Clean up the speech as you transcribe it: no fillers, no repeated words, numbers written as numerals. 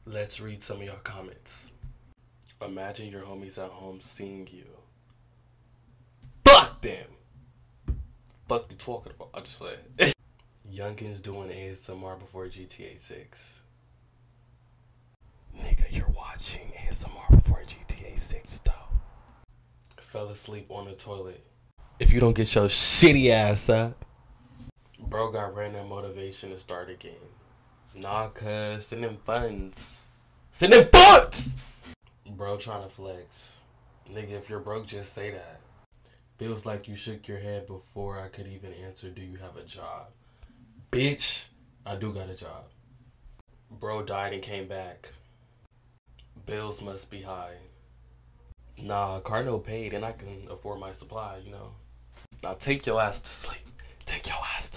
Let's read some of y'all comments. Imagine your homies at home seeing you. Fuck them! Fuck you talking about? I just play. Youngins doing ASMR before GTA 6. Nigga, you're watching ASMR before GTA 6 though. Fell asleep on the toilet. If you don't get your shitty ass up. Bro got random motivation to start a game. Nah, cuz, send them funds. Send them funds! Bro trying to flex. Nigga, if you're broke, just say that. Feels like you shook your head before I could even answer, do you have a job? Bitch, I do got a job. Bro died and came back. Bills must be high. Nah, Carno paid and I can afford my supply, you know. Now take your ass to sleep. Take your ass